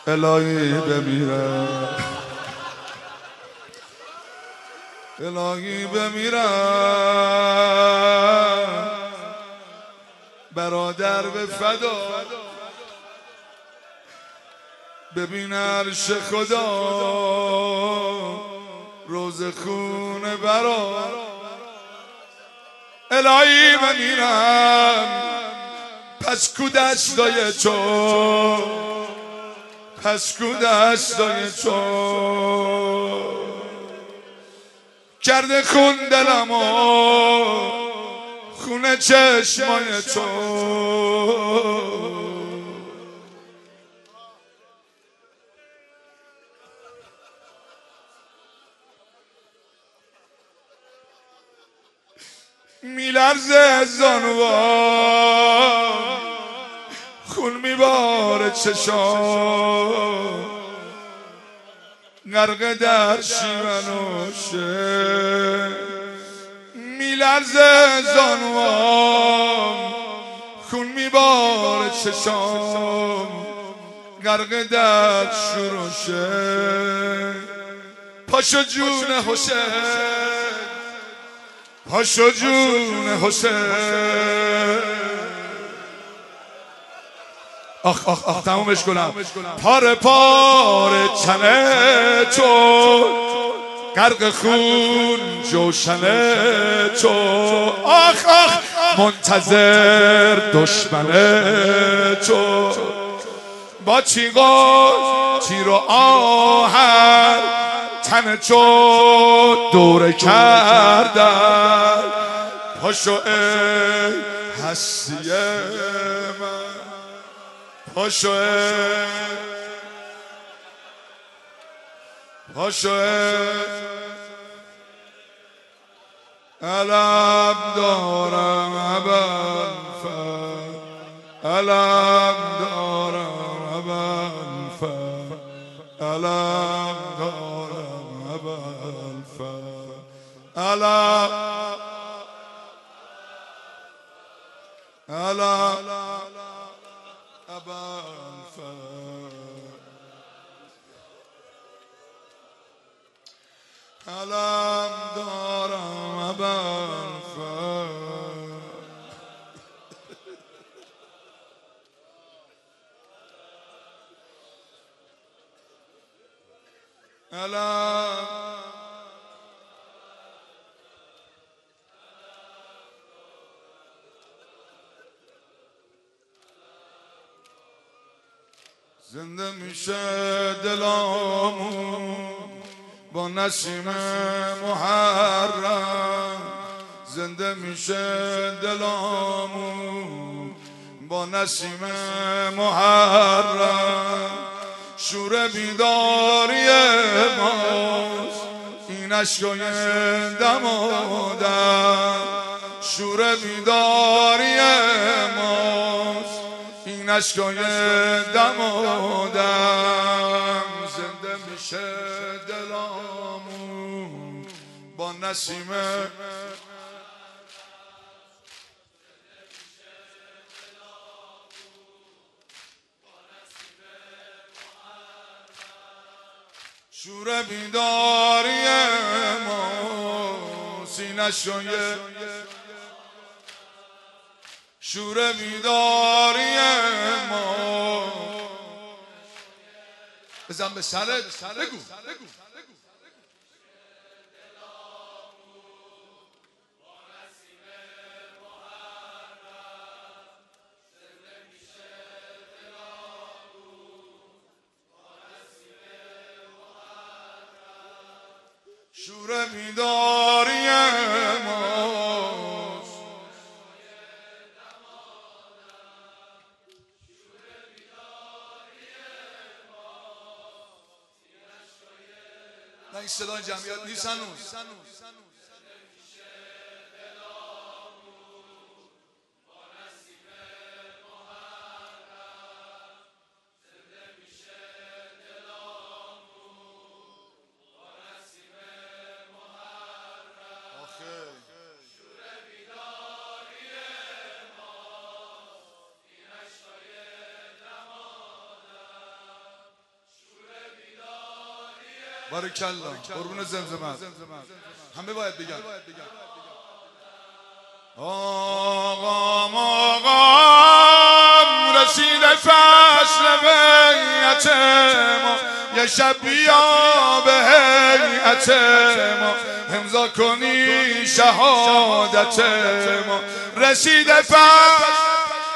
الهی بمیرم، الهی بمیرم، برادر به فدا، ببین عرش خدا روز خون برا. الهی بمیرم، پس کو دستای تو، پس کو دستای تو کرده خون دلمو، خون چشمای تو. میلرزه زانوام، خون میباره چشام، غرق در شیونوشه. میلرزه زانوام، خون میباره چشام، غرق در شروشه. پاشو جون حسین، پاشو جون حسین. آخ آخ آخ تمومش کنم. پاره پاره تنه تو، غرق خون جوشنه تو. آخ آخ منتظر دشمنه تو، با تیغا تیر و آهن تن تو دوره کردن. پاشو ای هستی من، پاشو ای، پاشو ای. علم دارم ابوالفضل، علم دارم ابوالفضل، علم دارم ابوالفضل، علم، علم ابوالفضل، علم دارم ابوالفضل. علم زنده میشه دلامون با نسیم محرم، زنده میشه دلامون با نسیم محرم. شور بیداری ماست این اشکای دمادم، شور بیداری ماست این اشکای دمادم. زنده میشه دلامون با نسیم، شور بیداری ما سینه‌شوی، شور بیداری ما. بزن به سرت بگو. شور بیداری ما، نه این صدای جمعیت نیست هنوز. بارکالله قربون زمزمه همه باید بگن آقام آقام رسیده فصل بیعت ما یه شب بیا به هیئت ما امضا کنی شهادت ما رسیده فصل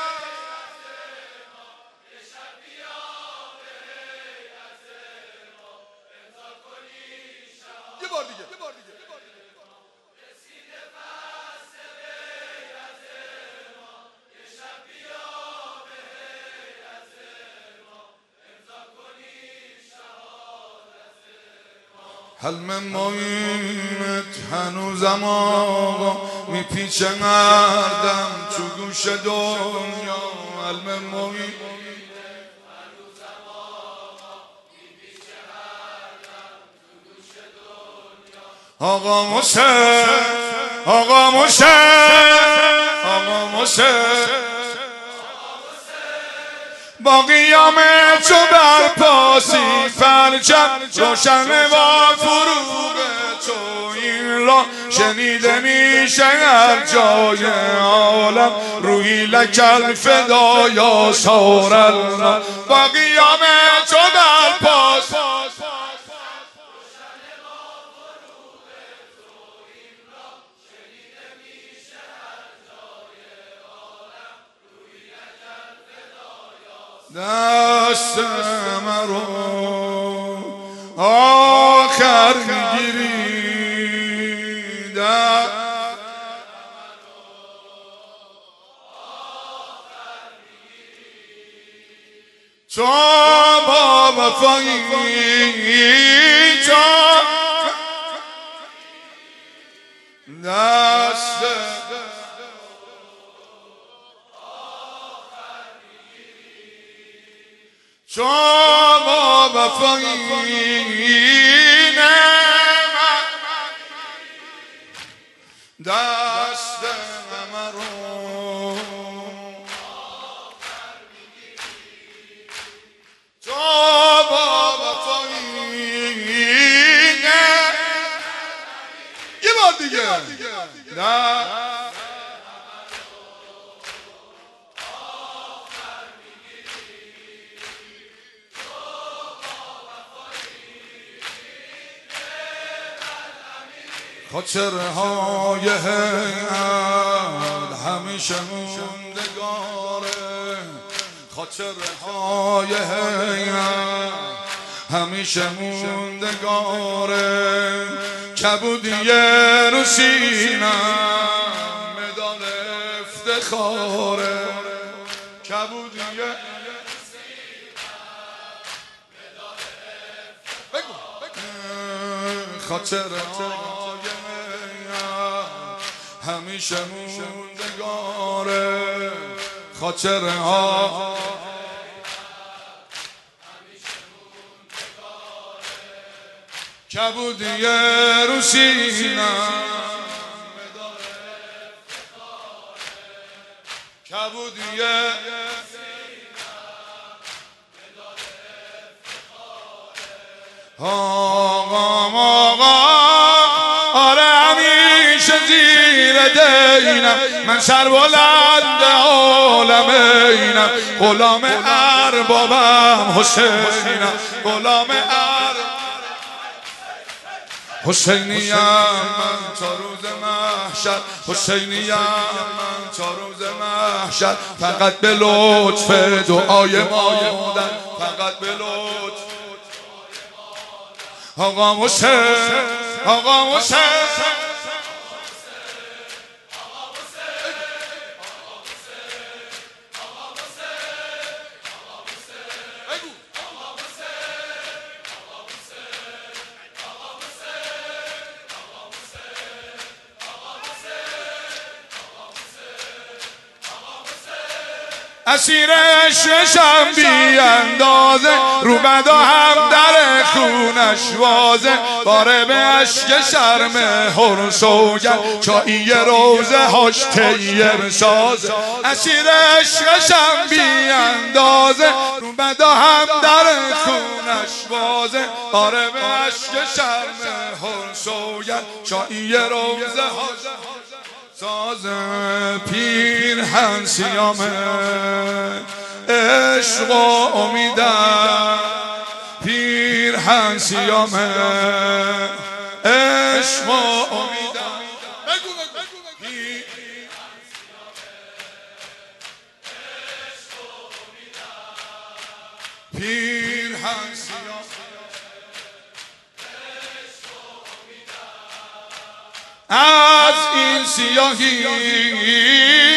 حلم مایمت هنوزم آقا میپیچه مردم تو گوش دنیا حلم مایمت هنوزم آقا میپیچه مردم تو گوش دنیا آقا موسه آقا موسه آقا موسه با قیام تو برپاسی فرجم روشن و فروغ تو این را شنیده میشه هر جای عالم روحی لکل فدا یا سار الله با قیام تو برپاسی دست مرو آخر میگیری تو با وفایی تو دست تو با وفایی دست مرو تو با وفایی یه بار دیگه خاطرهای هیئت همیشه موندگاره خاطرهای هیئت همیشه موندگاره کبودیه رو سینم مدال افتخاره کبودیه خاطرهای همیشه موندگاره خاطره ها کبودیه رو سینم کبودیه آقام آره همیشه زیر دینم من سربلند عالمینم غلام اربابم حسینم غلام حسینیم من تا روز محشر حسینیم من تا روز محشر فقط به لطف دعای مادر فقط به لطف آقا موسه آقا موسه اسیر عشقشم بی اندازه، رو بدا هم در خونش وازه، باره به عشق شرم هر سوگن، چایی روزه هاش تیه سازه. اسیر عشقشم بی اندازه، رو بدا هم در خونش وازه، باره به عشق شرم هر سوگن، چایی روزه هاش سازه. پیرهن سیامه عشق و امیدم، پیرهن سیامه عشق و امیدم. پیرهن سیامه از این سیاهی